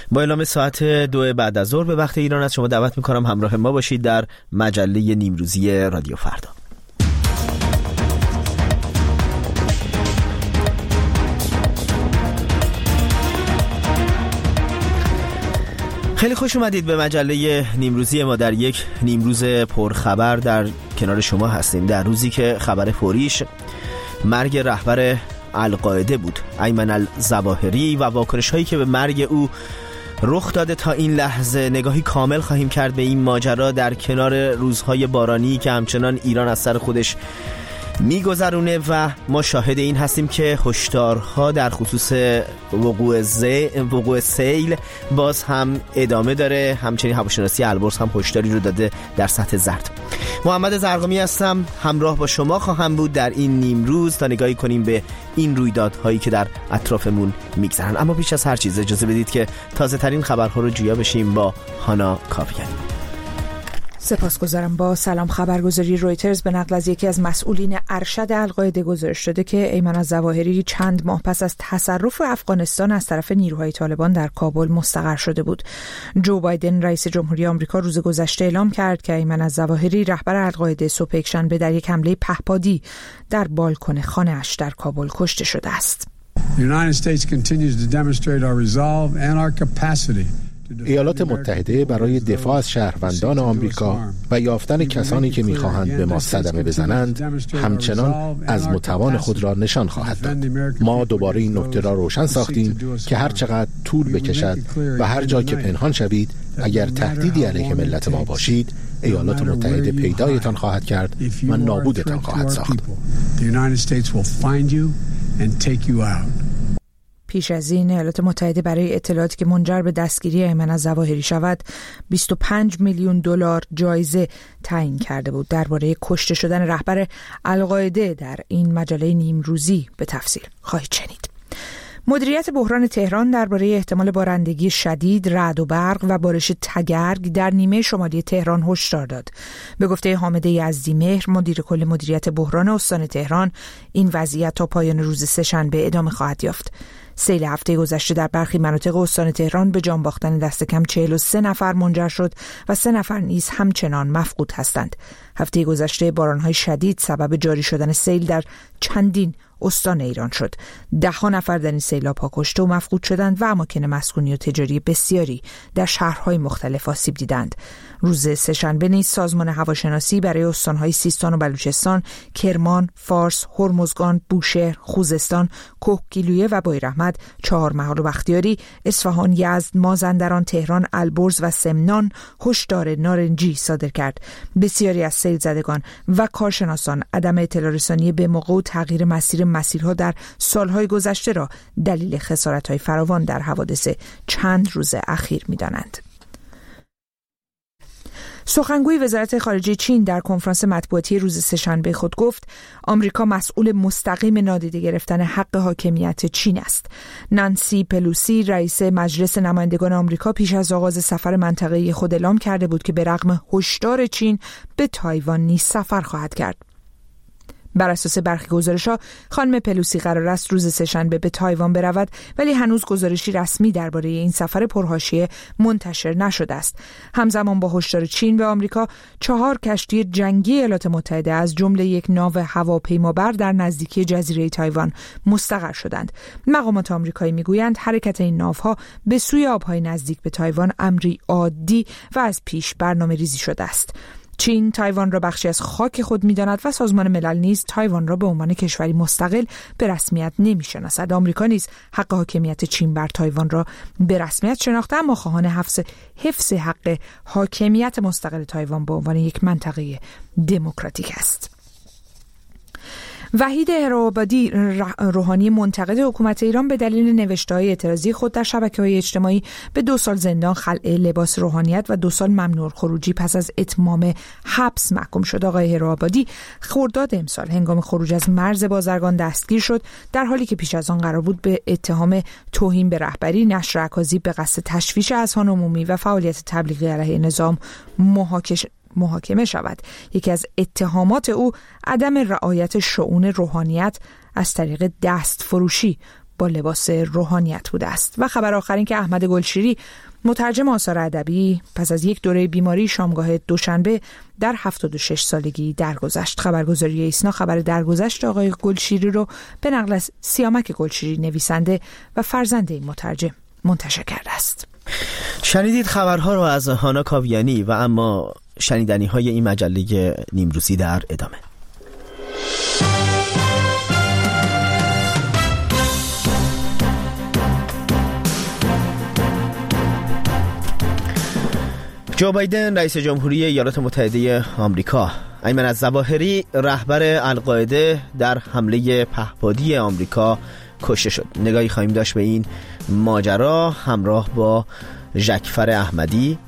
با اعلام ساعت 2 بعد از ظهر به وقت ایران از شما دعوت می‌کنم همراه ما باشید در مجله نیمروزی رادیو فردا. خیلی خوش اومدید به مجله نیمروزی ما. در یک نیمروز پرخبر در کنار شما هستیم، در روزی که خبر فوریش مرگ رهبر القاعده بود، ایمن الظواهری، و واکنش هایی که به مرگ او رخ داده تا این لحظه. نگاهی کامل خواهیم کرد به این ماجرا در کنار روزهای بارانی که همچنان ایران از سر خودش میگذرونه و ما شاهد این هستیم که هشدارها در خصوص وقوع سیل باز هم ادامه داره. همچنین هواشناسی البرز هم هشداری رو داده در سطح زرد. محمد زرقامی هستم، همراه با شما خواهم بود در این نیمروز تا نگاهی کنیم به این رویدادهایی که در اطرافمون میگذرن. اما پیش از هر چیز اجازه بدید که تازه ترین خبرها رو جویا بشیم با هانا کاویانی. سپاسگزارم. با سلام. خبرگزاری رویترز به نقل از یکی از مسئولین ارشد القاعده گزارش داده که ایمن الظواهری چند ماه پس از تصرف افغانستان از طرف نیروهای طالبان در کابل مستقر شده بود. جو بایدن رئیس جمهوری آمریکا روز گذشته اعلام کرد که ایمن الظواهری رهبر القاعده صبح یکشنبه در یک حمله پهپادی در بالکن خانه‌اش در کابل کشته شده است. ایالات متحده برای دفاع از شهروندان آمریکا و یافتن کسانی که می‌خواهند به ما صدمه بزنند همچنان از متوان خود را نشان خواهد داد. ما دوباره این نکته را روشن ساختیم که هر چقدر طول بکشد و هر جا که پنهان شوید، اگر تهدیدی علیه ملت ما باشید، ایالات متحده پیدایتان خواهد کرد و نابودتان خواهد ساخت. پیش از این ایالات متحده برای اطلاعاتی که منجر به دستگیری ایمن الظواهری شود 25 میلیون دلار جایزه تعیین کرده بود. درباره کشته شدن رهبر القاعده در این مجله نیمروزی به تفصیل خواهید شنید. مدیریت بحران تهران درباره احتمال بارندگی شدید، رعد و برق و بارش تگرگ در نیمه شمالی تهران هشدار داد. به گفته حامد یزدیمهر، مدیر کل مدیریت بحران استان تهران، این وضعیت تا پایان روز سه‌شنبه ادامه خواهد یافت. سیل هفته گذشته در برخی مناطق استان تهران به جان باختن دست کم 43 نفر منجر شد و 3 نفر نیز همچنان مفقود هستند. هفته گذشته باران‌های شدید سبب جاری شدن سیل در چندین استان ایران شد. 10 نفر در این سیلاب‌ها کشته و مفقود شدند و اماکن مسکونی و تجاری بسیاری در شهرهای مختلف آسیب دیدند. روز سه‌شنبه نیز سازمان هواشناسی برای استان‌های سیستان و بلوچستان، کرمان، فارس، هرمزگان، بوشهر، خوزستان، کوهگیلویه و بویراحمد، چهارمحال و بختیاری، اصفهان، یزد، مازندران، تهران، البرز و سمنان هشدار نارنجی صادر کرد. بسیاری از سیل زدگان و کارشناسان عدم اطلاع رسانی به موقع و تغییر مسیرها در سالهای گذشته را دلیل خسارت‌های فراوان در حوادث چند روز اخیر می‌دانند. سخنگوی وزارت خارجه چین در کنفرانس مطبوعاتی روز سه‌شنبه خود گفت آمریکا مسئول مستقیم نادیده گرفتن حق حاکمیت چین است. نانسی پلوسی رئیس مجلس نمایندگان آمریکا پیش از آغاز سفر منطقه‌ای خود اعلام کرده بود که به رغم هشدار چین به تایوان نیز سفر خواهد کرد. بر اساس برخی گزارش‌ها خانم پلوسی قرار است روز سه‌شنبه به تایوان برود، ولی هنوز گزارشی رسمی درباره این سفر پرحاشیه منتشر نشده است. همزمان با هشدار چین به آمریکا 4 کشتی جنگی ایالات متحده از جمله یک ناو هواپیمابر در نزدیکی جزیره تایوان مستقر شدند. مقامات آمریکایی میگویند حرکت این ناوها به سوی آب‌های نزدیک به تایوان امری عادی و از پیش برنامه‌ریزی شده است. چین تایوان را بخشی از خاک خود می‌داند و سازمان ملل نیز تایوان را به عنوان کشوری مستقل به رسمیت نمی‌شناسد. آمریکا نیز حق حاکمیت چین بر تایوان را به رسمیت شناخته، اما خواهان حفظ حق حاکمیت مستقل تایوان به عنوان یک منطقه دموکراتیک است. وحید هرآبادی روحانی منتقد حکومت ایران به دلیل نوشته‌های اعتراضی خود در شبکه‌های اجتماعی به 2 سال زندان، خلع لباس روحانیت و 2 سال ممنوع خروجی پس از اتمام حبس محکوم شد. آقای هرآبادی خرداد امسال هنگام خروج از مرز بازرگان دستگیر شد، در حالی که پیش از آن قرار بود به اتهام توهین به رهبری، نشر اکاذیب به قصد تشویش اذهان عمومی و فعالیت تبلیغی علیه نظام محاکمه شود. یکی از اتهامات او عدم رعایت شؤون روحانیت از طریق دست فروشی با لباس روحانیت بوده است. و خبر آخرین که احمد گلشیری مترجم آثار ادبی پس از یک دوره بیماری شامگاه دوشنبه در 76 سالگی درگذشت. خبرگزاری ایسنا خبر درگذشت آقای گلشیری رو به نقل از سیامک گلشیری نویسنده و فرزند این مترجم منتشر کرده است. شنیدید خبرها رو از هانا کاویانی و اما شنیدنی های این مجله نیمروزی در ادامه. جو بایدن رئیس جمهوری ایالات متحده آمریکا، ایمن الظواهری رهبر القاعده در حمله پهپادی آمریکا کشته شد. نگاهی خواهیم داشت به این ماجرا همراه با ژکفر احمدی.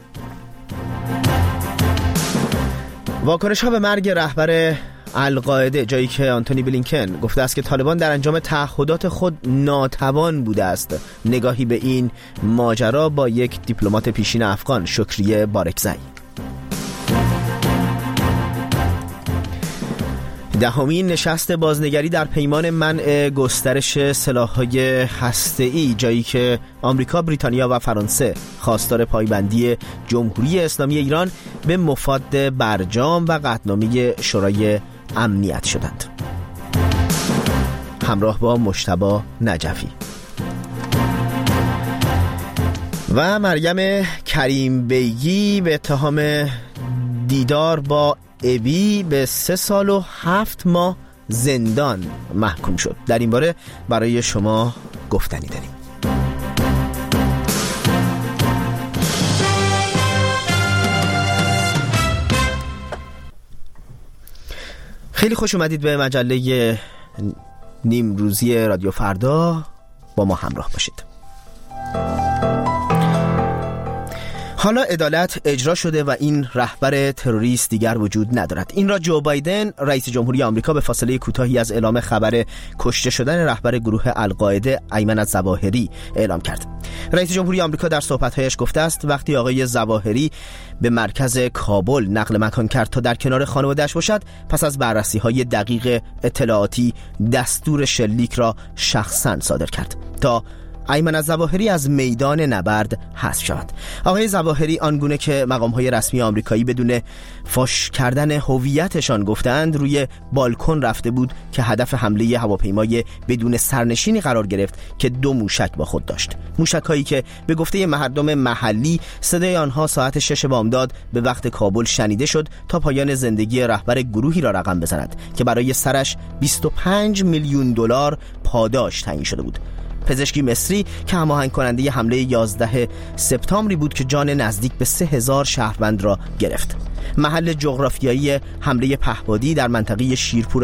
واکنش ها به مرگ رهبر القاعده، جایی که آنتونی بلینکن گفته است که طالبان در انجام تعهدات خود ناتوان بوده است. نگاهی به این ماجرا با یک دیپلمات پیشین افغان، شکریه بارکزئی. دهمین نشست بازنگری در پیمان منع گسترش سلاح‌های هسته‌ای، جایی که آمریکا، بریتانیا و فرانسه خواستار پایبندی جمهوری اسلامی ایران به مفاد برجام و قطعنامه شورای امنیت شدند. همراه با مجتبی نجفی. و مریم کریم بیگی به اتهام دیدار با ابی به 3 سال و 7 ماه زندان محکوم شد. در این باره برای شما گفتنی داریم. خیلی خوش اومدید به مجله نیمروزی رادیو فردا. با ما همراه باشید. حالا عدالت اجرا شده و این رهبر تروریست دیگر وجود ندارد. این را جو بایدن رئیس جمهوری آمریکا به فاصله کوتاهی از اعلام خبر کشته شدن رهبر گروه القاعده ایمن الظواهری اعلام کرد. رئیس جمهوری آمریکا در صحبت‌هایش گفته است وقتی آقای ظواهری به مرکز کابل نقل مکان کرد تا در کنار خانواده‌اش باشد، پس از بررسی‌های دقیق اطلاعاتی دستور شلیک را شخصاً صادر کرد تا ایمن الظواهری از میدان نبرد حذف شود. آقای ظواهری آنگونه که مقام‌های رسمی آمریکایی بدون فاش کردن هویتشان گفتند روی بالکن رفته بود که هدف حمله هواپیمای بدون سرنشینی قرار گرفت که 2 موشک با خود داشت. موشک‌هایی که به گفته مردم محلی صدای آنها ساعت 6 بامداد به وقت کابل شنیده شد تا پایان زندگی رهبر گروهی را رقم بزند که برای سرش 25 میلیون دلار پاداش تعیین شده بود. پزشکی مصری که هماهنگ کننده حمله 11 سپتامبری بود که جان نزدیک به 3000 شهروند را گرفت. محل جغرافیایی حمله پهپادی در منطقه شیرپور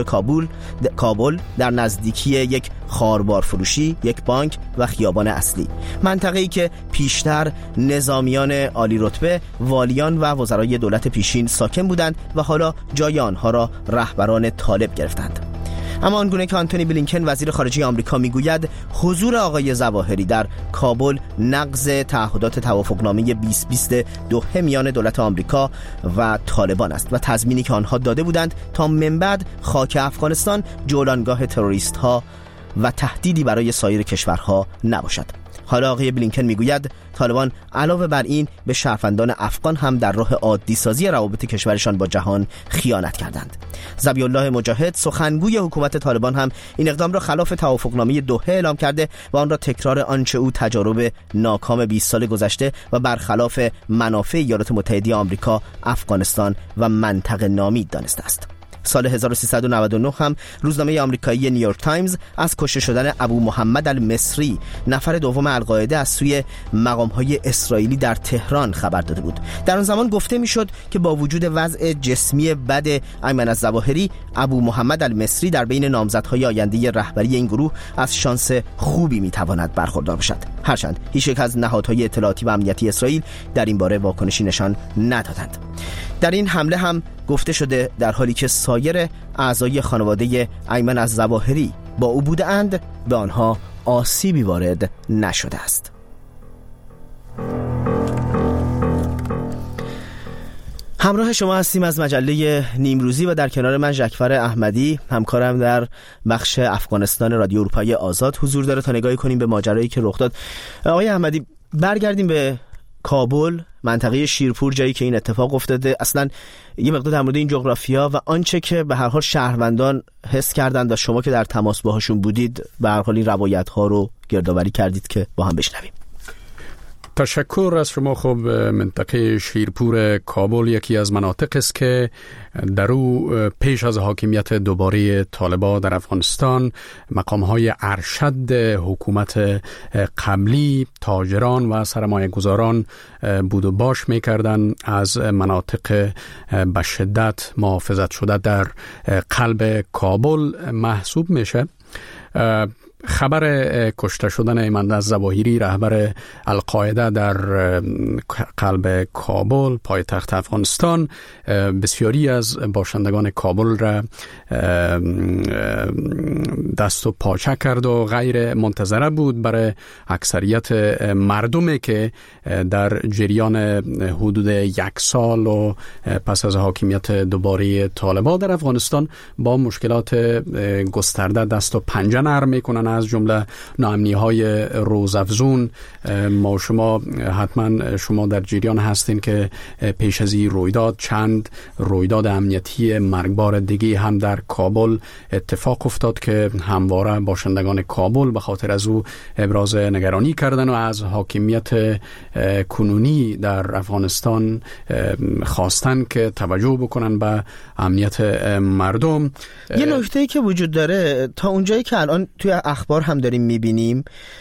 کابل در نزدیکی یک خاربار فروشی، یک بانک و خیابان اصلی. منطقه‌ای که پیشتر نظامیان عالی رتبه، والیان و وزرای دولت پیشین ساکن بودند و حالا جای آنها را رهبران طالب گرفتند. اما آنگونه که آنتونی بلینکن وزیر خارجه آمریکا میگوید حضور آقای ظواهری در کابل نقض تعهدات توافقنامه 2022 میان دولت آمریکا و طالبان است و تضمینی که آنها داده بودند تا من بعد خاک افغانستان جولانگاه تروریست ها و تهدیدی برای سایر کشورها نباشد. حالا آقای بلینکن میگوید طالبان علاوه بر این به شهروندان افغان هم در راه عادی سازی روابط کشورشان با جهان خیانت کردند. ذبیح الله مجاهد سخنگوی حکومت طالبان هم این اقدام را خلاف توافقنامه دوحه اعلام کرده و آن را تکرار آنچه او تجارب ناکام 20 سال گذشته و برخلاف منافع ایالات متحده آمریکا، افغانستان و منطقه نامید دانسته است. سال 1399 هم روزنامه آمریکایی نیویورک تایمز از کشته شدن ابو محمد المصری، نفر دوم القاعده، از سوی مقام‌های اسرائیلی در تهران خبر داده بود. در آن زمان گفته میشد که با وجود وضع جسمی بد ایمن الظواهری، ابو محمد المصری در بین نامزدهای آینده رهبری این گروه از شانس خوبی میتواند برخوردار باشد. هرچند هیچ یک از نهادهای اطلاعاتی و امنیتی اسرائیل در این باره واکنشی نشان ندادند. در این حمله هم گفته شده در حالی که سایر اعضای خانواده ایمن الظواهری با او بودند، به آنها آسیبی وارد نشده است. همراه شما هستیم از مجله نیمروزی و در کنار من ژکفر احمدی، همکارم در بخش افغانستان رادیو اروپایی آزاد حضور داره تا نگاهی کنیم به ماجرایی که رخ داد. آقای احمدی، برگردیم به کابل، منطقه شیرپور، جایی که این اتفاق افتاده. اصلا یه مقدار در مورد این جغرافیا و آنچه که به هر حال شهروندان حس کردند و شما که در تماس باهاشون بودید به هر حال این روایت‌ها رو گردآوری کردید که با هم بشنویم. تشکر از شما. خب منطقه شیرپور کابل یکی از مناطق است که در او پیش از حاکمیت دوباره طالبان در افغانستان مقام‌های ارشد حکومت قبلی تاجران و سرمایه گذاران بود و باش می‌کردن از مناطق به شدت محافظت شده در قلب کابل محسوب میشه. خبر کشته شدن ایمن الظواهری رهبر القاعده در قلب کابل پایتخت افغانستان بسیاری از باشندگان کابل را دست و پاچه کرد و غیر منتظره بود برای اکثریت مردمی که در جریان حدود 1 سال و پس از حاکمیت دوباره طالبان در افغانستان با مشکلات گسترده دست و پنجه نرم میکنن، از جمله ناامنی‌های روزافزون. ما شما حتما شما در جریان هستین که پیش از این رویداد چند رویداد امنیتی مرگبار دیگه هم در کابل اتفاق افتاد که همواره باشندگان کابل به خاطر از او ابراز نگرانی کردن و از حاکمیت کنونی در افغانستان خواستن که توجه بکنن به امنیت مردم. یه نکته‌ای که وجود داره، تا اونجایی که الان توی اخبار هم داریم میبینیم،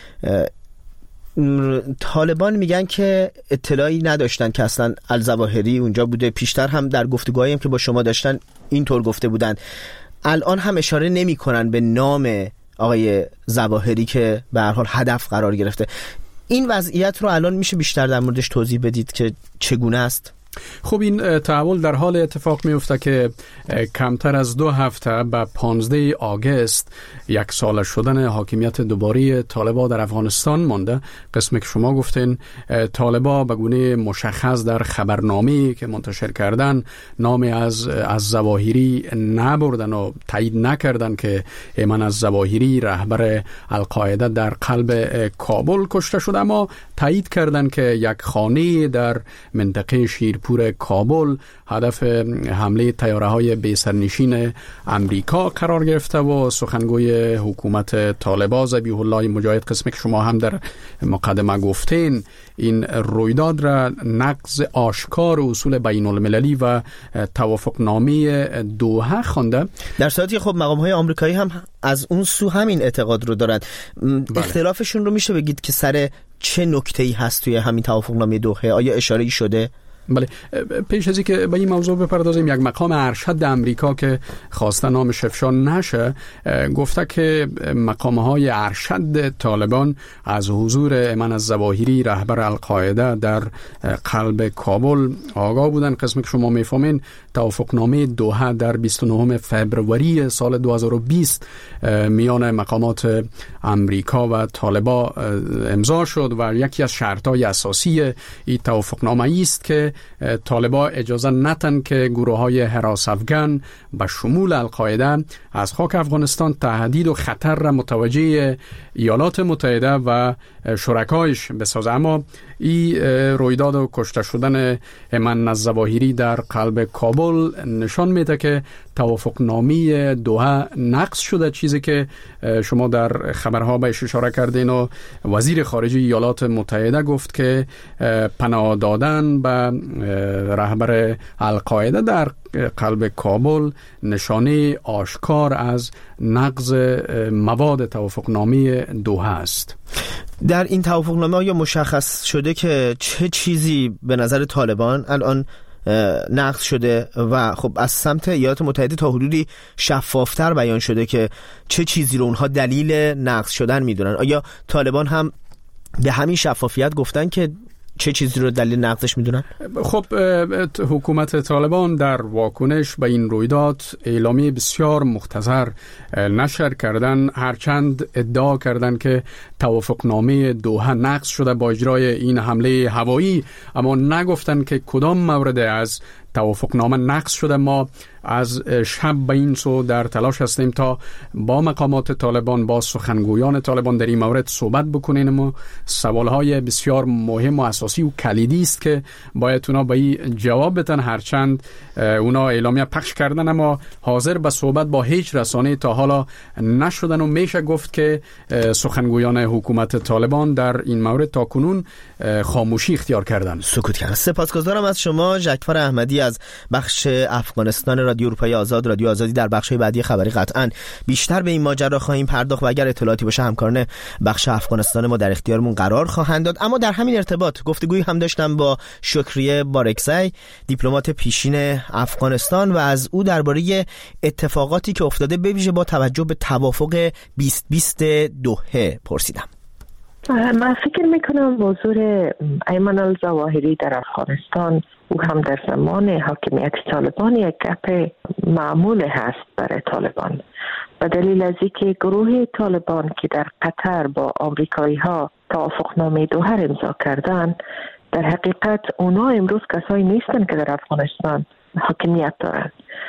طالبان میگن که اطلاعی نداشتن که اصلا الظواهری اونجا بوده. پیشتر هم در گفتگوهایی هم که با شما داشتن اینطور گفته بودن. الان هم اشاره نمی‌کنن به نام آقای ظواهری که به هر حال هدف قرار گرفته. این وضعیت رو الان میشه بیشتر در موردش توضیح بدید که چگونه است؟ خب این تحول در حال اتفاق میفته که کمتر از 2 هفته به 15 آگوست 1 سال شدن حاکمیت دوباره طالبان در افغانستان مانده. قسمی که شما گفتین طالبان به گونه مشخص در خبرنامه‌ای که منتشر کردن نامی از ظواهری نبردن و تایید نکردن که ایمن الظواهری رهبر القاعده در قلب کابل کشته شده، اما تایید کردن که یک خانه در منطقه شیرپور کابل هدف حمله طیاره‌های بی‌سرنشین امریکا قرار گرفته و سخنگوی حکومت طالبان ذبیح الله مجاهد، قسمی که شما هم در مقدمه گفتین، این رویداد را نقض آشکار اصول بین المللی و توافقنامه دوحه خوانده، در صورتی خب مقام‌های آمریکایی هم از اون سو همین اعتقاد رو دارند. اختلافشون رو میشه بگید که سر چه نکته‌ای هست توی همین توافقنامه دوحه؟ آیا اشاره‌ای شده؟ بله، پیش از اینکه به این موضوع بپردازیم، یک مقام ارشد امریکا که خواسته نامش افشا نشه گفته که مقام‌های ارشد طالبان از حضور ایمن الظواهری رهبر القاعده در قلب کابل آگاه بودن. قسمی که شما میفهمین توافقنامه دوحه در 29 فبروری سال 2020 میان مقامات امریکا و طالبان امضا شد و یکی از شرط‌های اساسی این توافقنامه است که طالبان اجازه ندن که گروه‌های حراس افغان به شمول القاعده از خاک افغانستان تهدید و خطر را متوجه ایالات متحده و شرکایش بسازه. اما این رویداد و کشته شدن ایمن الظواهری در قلب کابل نشان میده که توافقنامه دوحه نقض شده، چیزی که شما در خبرها بهش اشاره کردین و وزیر خارجه ایالات متحده گفت که پناه دادن به رهبر القاعده در قلب کابل نشانه آشکار از نقض مواد توافقنامه دوحه است. در این توافقنامه آیا مشخص شده که چه چیزی به نظر طالبان الان نقض شده و خب از سمت ایالات متحده تا حدودی شفافتر بیان شده که چه چیزی رو اونها دلیل نقض شدن میدونن؟ آیا طالبان هم به همین شفافیت گفتن که چه چیزی رو دلیل نقضش میدونن؟ خب حکومت طالبان در واکنش به این رویداد اعلامیه بسیار مختصر نشر کردن، هرچند ادعا کردن که توافقنامه دوحه نقض شده با اجرای این حمله هوایی، اما نگفتن که کدام مورد از توافقنامه نقض شده. ما از شب به این سو در تلاش هستیم تا با مقامات طالبان، با سخنگویان طالبان در این مورد صحبت بکنیم و سوالهای بسیار مهم و اساسی و کلیدی است که باید اونا به این جواب بدن. هرچند اونا اعلامیه پخش کردن اما حاضر به صحبت با هیچ رسانه تا حالا نشدن و میشه گفت که سخنگویان حکومت طالبان در این مورد تا کنون خاموشی اختیار کردن، سکوت کردن. سپاسگزارم از شما جعفر احمدی از بخش افغانستان رادیو اروپای آزاد، رادیو آزادی. در بخش‌های بعدی خبری قطعاً بیشتر به این ماجرا خواهیم پرداخت و اگر اطلاعاتی باشه همکاران بخش افغانستان ما در اختیارمون قرار خواهند داد. اما در همین ارتباط گفتگویی هم داشتم با شکریه بارکزی، دیپلمات پیشین افغانستان، و از او درباره اتفاقاتی که افتاده به ویژه با توجه به توافق 2020 دوحه پرسیدم. من فکر میکنم حضور ایمن الظواهری در افغانستان او هم در زمان حاکمیت طالبان یک گپ معمول هست برای طالبان، به دلیل از اینکه گروه طالبان که در قطر با آمریکایی ها توافقنامه دوحه امضا کردن، در حقیقت اونا امروز کسایی نیستن که در افغانستان حاکمیت دارن.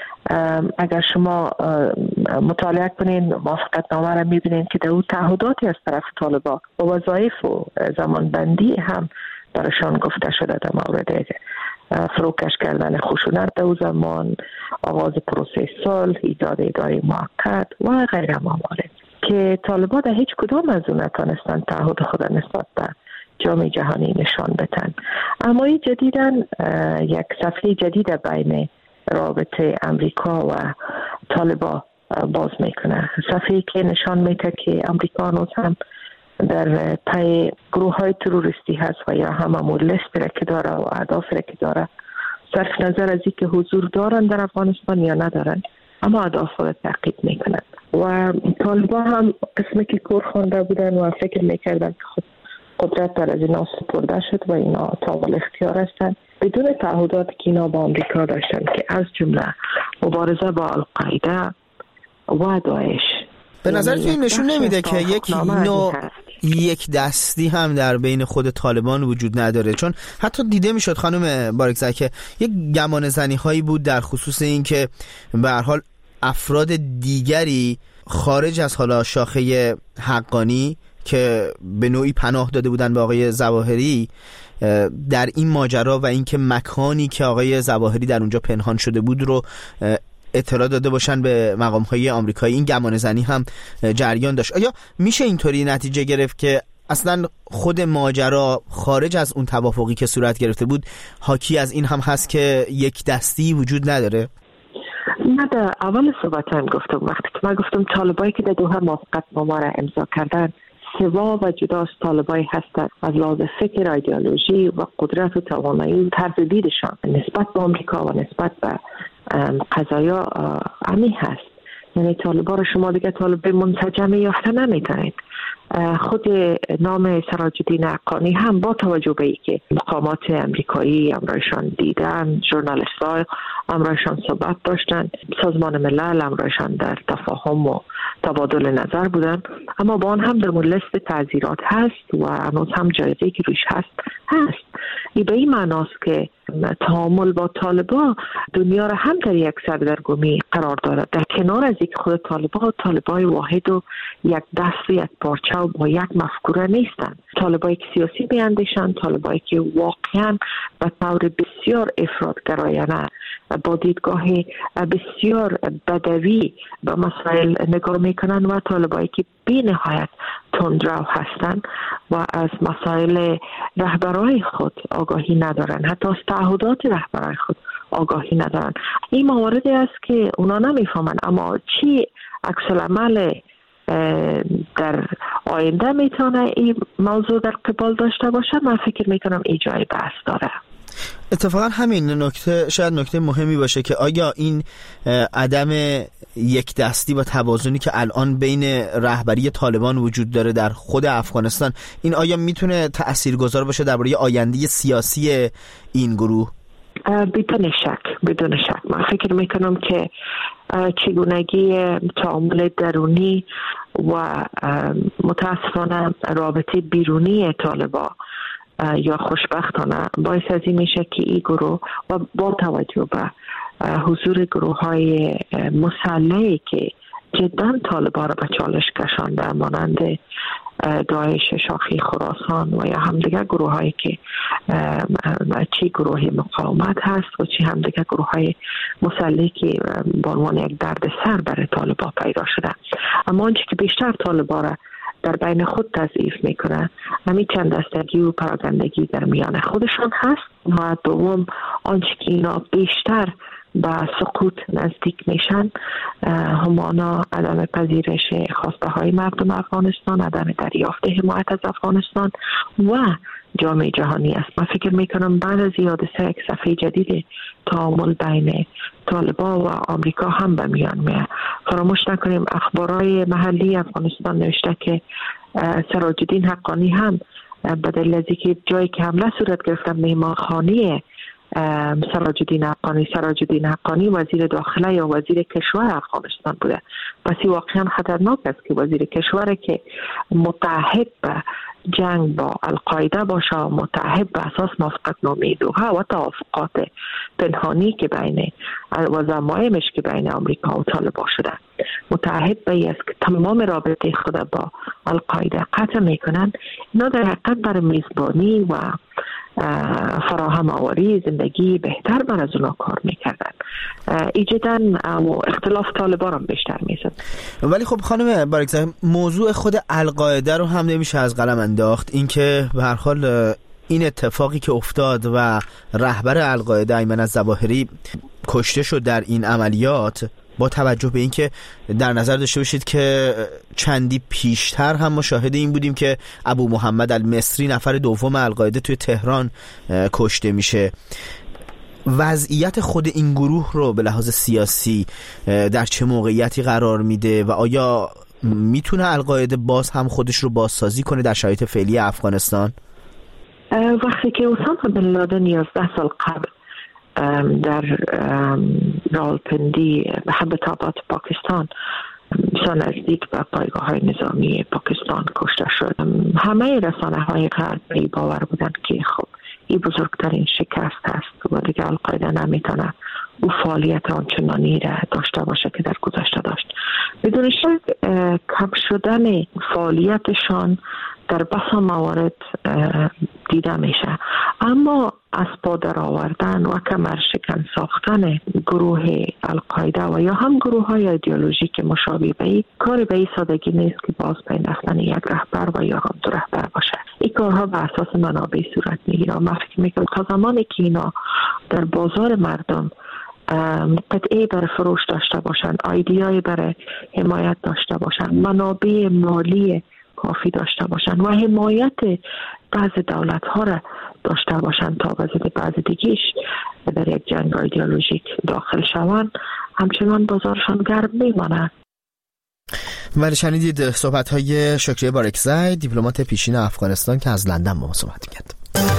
اگر شما مطالعه کنین موافقتنامه را میبینین که در اون تعهداتی از طرف طالبان و وظایف و زمانبندی هم برشان گفته شده در مورد فروکش کردن خشونت در اون زمان، آغاز پروسه صلح، ایجاد اداره موقت و غیره موارد که طالبان در هیچ کدام از اون نتونستن تعهد خود نسبت به جامعه جهانی نشان بدن. اما این جدیداً یک صفحه جدید بین رابطه امریکا و طالبان باز میکنه، صفحه‌ای که نشان میده که امریکا هنوز هم در پای گروه های تروریستی هست و یا هممون لیست را که داره و اهداف را که داره، صرف نظر از اینکه حضور دارن در افغانستان یا ندارن، اما اهداف را تعقیب میکنن. و طالبان هم قسمی که کور خوانده بودن و فکر میکردن که قدرت در از اینا سپرده شد و اینا تاول اختیار هستن بدون تعهدات که اینا با امریکا داشتن که از جمله مبارزه با القاعده و داعش. به نظر این نشون نمیده که یک نوع یک دستی هم در بین خود طالبان وجود نداره؟ چون حتی دیده میشد خانم بارکزی که یک گمان زنی هایی بود در خصوص این که به هر حال افراد دیگری خارج از حالا شاخه حقانی که به نوعی پناه داده بودن به آقای ظواهری در این ماجرا و اینکه مکانی که آقای ظواهری در اونجا پنهان شده بود رو اطلاع داده باشن به مقام‌های آمریکایی. این گمان زنی هم جریان داشت. آیا میشه اینطوری نتیجه گرفت که اصلا خود ماجرا خارج از اون توافقی که صورت گرفته بود حاکی از این هم هست که یک دستی وجود نداره؟ نه، در اول صحبت هم گفتم، وقتی که من گفتم طالبایی که در دوحه موافقتنامه را امضا کردن سوا و جدا از طالبایی هستند از لحاظ فکر، ایدئولوژی و قدرت و توانایی طرز دیدشان نسبت به آمریکا و نسبت به قضایا عمی هست. یعنی طالبان را شما دیگه طالب منسجم یافته نمی‌دانید. خود نام سراج الدین حقانی هم با توجه به اینکه مقامات امریکایی امرایشان دیدن، ژورنالیست‌ها امرایشان صحبت داشتن، سازمان ملل امرایشان در تفاهم و تبادل نظر بودن، اما با آن هم در لیست تعزیرات هست و هنوز هم جایزه‌ای که روش هست. این به این معناست که تعامل با طالبان دنیا را هم در یک سردرگمی قرار دارد، در کنار از اینکه خود طالبان واحد و یک دست و یک پارچه و با یک مفکوره نیستند. طالبانی که سیاسی میاندیشند، طالبانی که واقعا به طور بسیار افراطگرایانه با دیدگاه بسیار بدوی به مسائل نگاه میکنند و طالبانی که بی نهایت تندرو هستند و از مسائل رهبرای خود آگاهی ندارند، حتی از تعهدات رهبرای خود آگاهی ندارند. این مواردی است که اونا نمیفهمند، اما چی عکس العمل در آینده میتونه این موضوع در قبال داشته باشه، من فکر میکنم این جای بحث داره. اتفاقا همین نکته شاید نکته مهمی باشه که آیا این عدم یک دستی و توازنی که الان بین رهبری طالبان وجود داره در خود افغانستان، این آیا میتونه تاثیرگذار باشه درباره آینده سیاسی این گروه؟ بدون شک من فکر میکنم که چگونگی تعامل درونی و متاسفانه رابطه بیرونی طالبان یا خوشبختانه باعث از این میشه که این گروه و با توجه به حضور گروه های مسلحی که جدا طالبان را به چالش کشانده مانند داعش شاخی خراسان و یا هم دیگر گروه هایی که چی گروه مقاومت هست و چی هم دیگر گروه های مسلحی که به عنوان یک درد سر برای طالبان پیدا شده. اما آنچه که بیشتر طالبان را در بین خود تضعیف میکنه همین چند دستگی و پراگندگی در میان خودشان هست و دوم آنچه که اینا بیشتر به سقوط نزدیک میشن همانا عدم پذیرش خواسته های مردم افغانستان، عدم دریافت حمایت از افغانستان و جامعه جهانی است. من فکر میکنم بعد از حادثه یک صفحه جدید تعامل بین طالبان و آمریکا هم به میان میاد. فراموش نکنیم اخبارهای محلی افغانستان نوشته که سراج الدین حقانی هم به دلیل از اینکه جایی که حمله صورت گرفته مهمانخانه سراج الدین حقانی وزیر داخله یا وزیر کشور افغانستان بوده. پس این واقعا خطرناک است که وزیر کشور که متعهد به جنگ با القاعده باشه و متعهد به اساس موافقتنامه دوحه و توافقات پنهانی که بین و ضمایمش که بین آمریکا و طالبان شده متعهد به این است که تمام رابطه خود با القاعده قطع میکنن. اینا در حقیقت برای میزبانی و فراهم آوری زندگی بهتر بر از اونا کار میکردن. ایجاداً اختلاف طالبان هم بیشتر میشد. ولی خب خانم بارکزاده، موضوع خود القاعده رو هم نمیشه از قلم انداخت. اینکه به هر حال این اتفاقی که افتاد و رهبر القاعده ایمن الظواهری کشته شد در این عملیات، با توجه به اینکه در نظر داشته باشید که چندی پیشتر هم ما شاهد این بودیم که ابو محمد المصری نفر دوم القاعده توی تهران کشته میشه، وضعیت خود این گروه رو به لحاظ سیاسی در چه موقعیتی قرار میده و آیا میتونه القاعده باز هم خودش رو بازسازی کنه در شرایط فعلی افغانستان؟ وقتی که اسامه بن لادن 11 سال قبل در راولپندی به حبتابات پاکستان بسیار نزدیک به پایگاه های نظامی پاکستان کشته شد، همه رسانه های غربی باور بودند که خب این بزرگترین شکست است و دیگه القاعده نمیتونه او فعالیت آنچنانی را داشته باشه که در گذشته داشت. بدون شک کم شدن فعالیتشان در بسا موارد دیده میشه، اما از پا در آوردن و کمر شکن ساختن گروه القاعده و یا هم گروه های ایدئولوژیک مشابه به این کار به این سادگی نیست که باز پیوستن یک رهبر و یا هم دو رهبر باشه. این کارها به اساس منابع صورت میگیره. من فکر میکنم تا زمانی که اینا در بازار مردم قطعه برای فروش داشته باشن، ایده‌ای برای حمایت داشته باشن، منابع مالی کافی داشته باشن و حمایت بعض دولت ها را داشته باشن تا بعض دیگیش در یک جنگ ایدئولوژیک داخل شوند، همچنان بازارشان گرم میمانه. ولی شنیدید صحبت های شکریه بارکزاده، دیپلمات پیشین افغانستان که از لندن با ما صحبت کرد.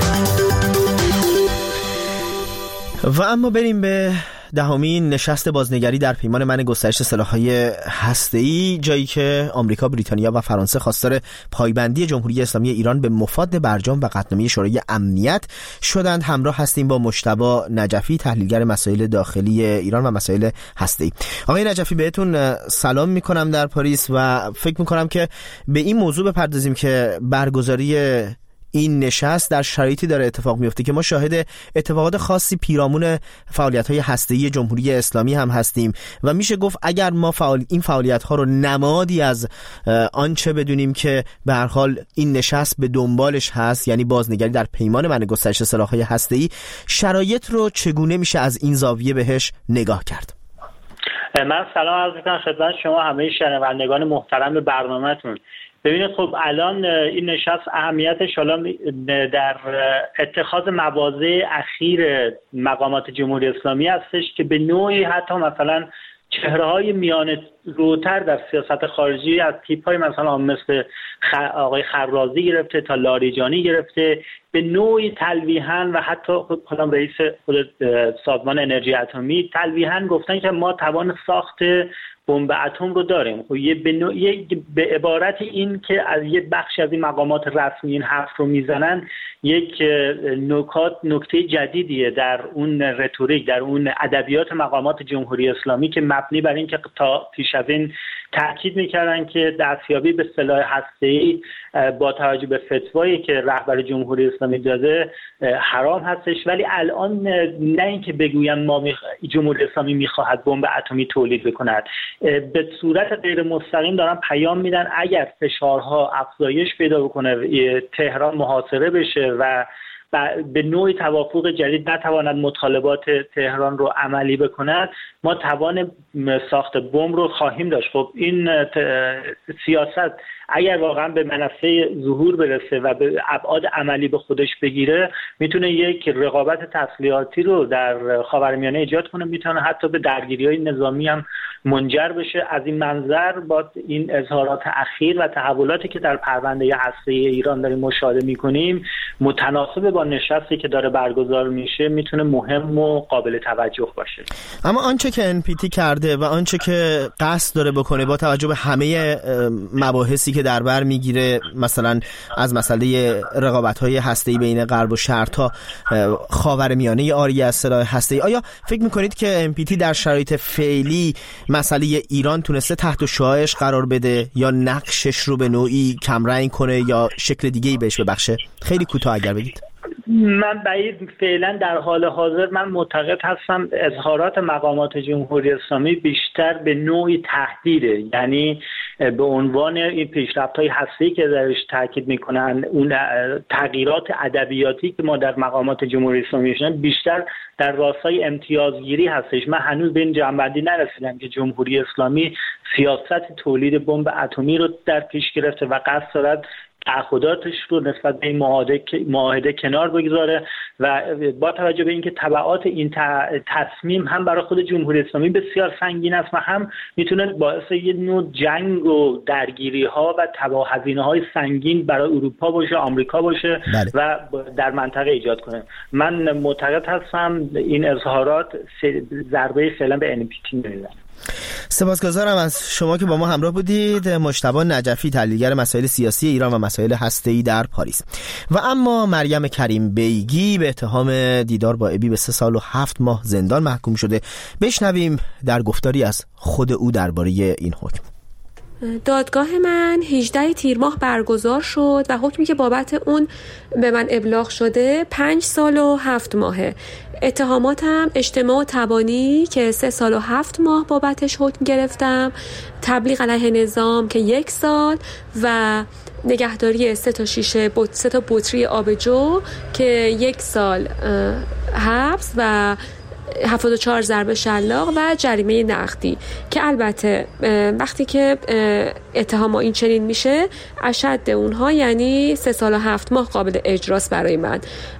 و اما بریم به دهمین نشست بازنگری در پیمان منع گسترش سلاح‌های هسته‌ای، جایی که آمریکا، بریتانیا و فرانسه خواستار پایبندی جمهوری اسلامی ایران به مفاد برجام و قطعنامه شورای امنیت شدند. همراه هستیم با مجتبی نجفی، تحلیلگر مسائل داخلی ایران و مسائل هسته‌ای. آقای نجفی، بهتون سلام می‌کنم در پاریس و فکر می‌کنم که به این موضوع بپردازیم که برگزاری این نشست در شرایطی داره اتفاق میفته که ما شاهد اتفاقات خاصی پیرامون فعالیت‌های هسته‌ای جمهوری اسلامی هم هستیم و میشه گفت اگر ما این فعالیت‌ها رو نمادی از آنچه بدونیم که به هر حال این نشست به دنبالش هست، یعنی بازنگری در پیمان منع گسترش سلاح‌های هسته‌ای، شرایط رو چگونه میشه از این زاویه بهش نگاه کرد؟ من سلام عرض می‌کنم خدمت شما همه شنوندگان محترم برنامه‌تون. ببینید خب الان این نشست اهمیتش حالا در اتخاذ مواضع اخیر مقامات جمهوری اسلامی هستش که به نوعی حتی مثلا چهره‌های میان روتر در سیاست خارجی از تیپ‌های مثلا مثل آقای خرازی گرفته تا لاریجانی گرفته به نوعی تلویحاً و حتی خودم رئیس خود سازمان انرژی اتمی تلویحاً گفتن که ما توان ساخت بمب اتم رو داریم. خب به عبارت این که از یه بخش از این مقامات رسمی این حرف رو میزنن، یک نکته جدیدیه در اون رتوریک، در اون ادبیات مقامات جمهوری اسلامی که مبنی بر این که تا پیش از این تاکید میکردن که دستیابی به سلاح هسته‌ای با توجه به فتوایی که رهبر جمهوری اسلامی داده حرام هستش، ولی الان نه اینکه بگویم ما جمهوری اسلامی میخواهد بمب اتمی تولید بکند، به صورت غیر مستقیم دارن پیام میدن اگر فشارها افزایش پیدا بکنه، تهران محاصره بشه و به نوعی توافق جدید نتواند مطالبات تهران رو عملی بکند، ما توان ساخت بمب رو خواهیم داشت. خب این سیاست اگر واقعا به منصه ظهور برسه و به ابعاد عملی به خودش بگیره، میتونه یک رقابت تسلیحاتی رو در خاورمیانه ایجاد کنه، میتونه حتی به درگیری‌های نظامی هم منجر بشه. از این منظر با این اظهارات اخیر و تحولاتی که در پرونده هسته‌ای ایران داریم مشاهده میکنیم، متناسب با نشستی که داره برگزار میشه، میتونه مهم و قابل توجه باشه. اما آنچه که NPT کرده و آنچه که قصد داره بکنه با توجه به همه مباحثی که در بر میگیره، مثلا از مسئله رقابت‌های هسته‌ای بین غرب و شرق تا خاورمیانه عاری از سلاح هسته‌ای، آیا فکر میکنید که NPT در شرایط فعلی مسئله ایران تونسته تحت شعاعش قرار بده یا نقشش رو به نوعی کمرنگ کنه یا شکل دیگه‌ای بهش ببخشه؟ خیلی کوتاه اگر بگید. من بعید فعلا در حال حاضر من معتقد هستم اظهارات مقامات جمهوری اسلامی بیشتر به نوعی تهدیده، یعنی به عنوان این پیشرفت‌های هسته‌ای که درش تاکید میکنن، اون تغییرات ادبیاتی که ما در مقامات جمهوری اسلامی می‌بینیم بیشتر در راستای امتیازگیری هستش. من هنوز به این جنبندی نرسیدم که جمهوری اسلامی سیاست تولید بمب اتمی رو در پیش گرفته و قصد دارد تعهداتش رو نسبت به این معاهده کنار بگذاره و با توجه به اینکه تبعات این تصمیم هم برای خود جمهوری اسلامی بسیار سنگین است و هم میتونه باعث یه نوع جنگ و درگیری ها و هزینه های سنگین برای اروپا باشه، آمریکا باشه و در منطقه ایجاد کنه. من معتقد هستم این اظهارات ضربه فعلا به NPT میزنه. سپاسگزارم از شما که با ما همراه بودید. مجتبی نجفی، تحلیلگر مسائل سیاسی ایران و مسائل هسته‌ای در پاریس. و اما مریم کریم بیگی به اتهام دیدار با ابی به 3 سال و 7 ماه زندان محکوم شده. بشنویم در گفتاری از خود او درباره این حکم. دادگاه من 18 تیر ماه برگزار شد و حکمی که بابت اون به من ابلاغ شده 5 سال و 7 ماهه. اتهاماتم اجتماع و تبانی که 3 سال و 7 ماه بابتش حکم گرفتم، تبلیغ علیه نظام که 1 سال و نگهداری 3 تا بطری آبجو که 1 سال حبس و 74 ضرب شلاق و جریمه نقدی، که البته وقتی که اتهام این چنین میشه اشد اونها یعنی 3 سال و 7 ماه قابل اجراست برای من.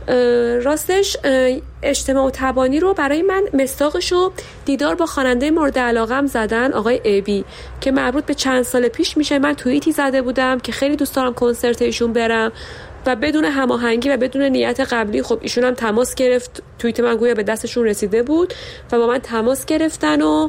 راستش اجتماع و تبانی رو برای من مصداقشو دیدار با خواننده مورد علاقم زدن، آقای ابی، که مربوط به چند سال پیش میشه. من توییتی زده بودم که خیلی دوست دارم کنسرت ایشون برم و بدون هماهنگی و بدون نیت قبلی خب ایشون هم تماس گرفت، توییت من گویا به دستشون رسیده بود و با من تماس گرفتن و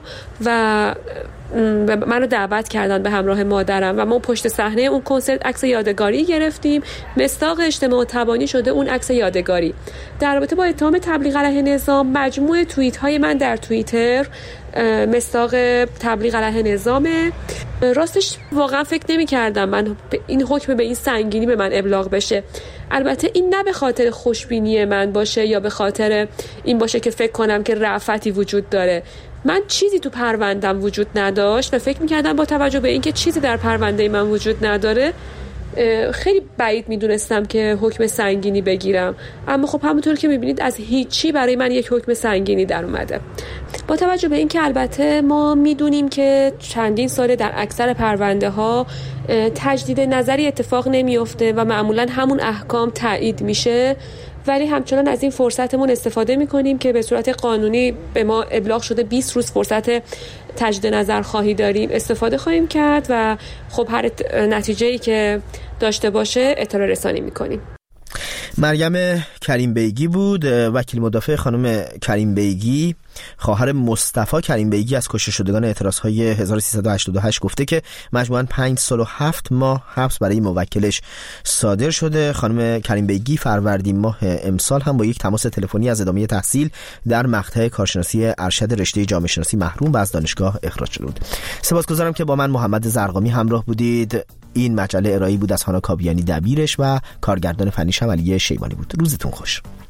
منو دعوت کردن به همراه مادرم و ما پشت صحنه اون کنسرت عکس یادگاری گرفتیم. مصداق اجتماع تبانی شده اون عکس یادگاری. در رابطه با اتهام تبلیغ علیه نظام، مجموع توییت های من در توییتر مصداق تبلیغ علیه نظامه. راستش واقعا فکر نمی کردم من این حکم به این سنگینی به من ابلاغ بشه. البته این نه به خاطر خوشبینی من باشه یا به خاطر این باشه که فکر کنم که رأفتی وجود داره. من چیزی تو پروندم وجود نداشت و فکر میکردم با توجه به اینکه چیزی در پرونده من وجود نداره خیلی بعید میدونستم که حکم سنگینی بگیرم، اما خب همونطور که میبینید از هیچی برای من یک حکم سنگینی در اومده. با توجه به اینکه البته ما میدونیم که چندین ساله در اکثر پرونده ها تجدید نظری اتفاق نمیفته و معمولا همون احکام تایید میشه، ولی همچنان از این فرصتمون استفاده میکنیم که به صورت قانونی به ما ابلاغ شده 20 روز فرصت تجدید نظر خواهی داریم، استفاده خواهیم کرد و خب هر نتیجه‌ای که داشته باشه اطلاع رسانی میکنیم. مریم کریم بیگی بود، وکیل مدافع خانم کریم بیگی خواهر مصطفی کریم بیگی از کشته شدگان اعتراضهای 1388 گفته که مجموعاً 5 سال و 7 ماه حبس برای موکلش صادر شده. خانم کریم بیگی فروردین ماه امسال هم با یک تماس تلفنی از ادامه تحصیل در مقطع کارشناسی ارشد رشته جامعه شناسی محروم و از دانشگاه اخراج شده بود. سپاسگزارم که با من محمد زرقامی همراه بودید. این مجله ارائه‌ای بود از هانا کابیانی دبیرش و کارگردان فنی علی شیبانی بود. روزتون خوش.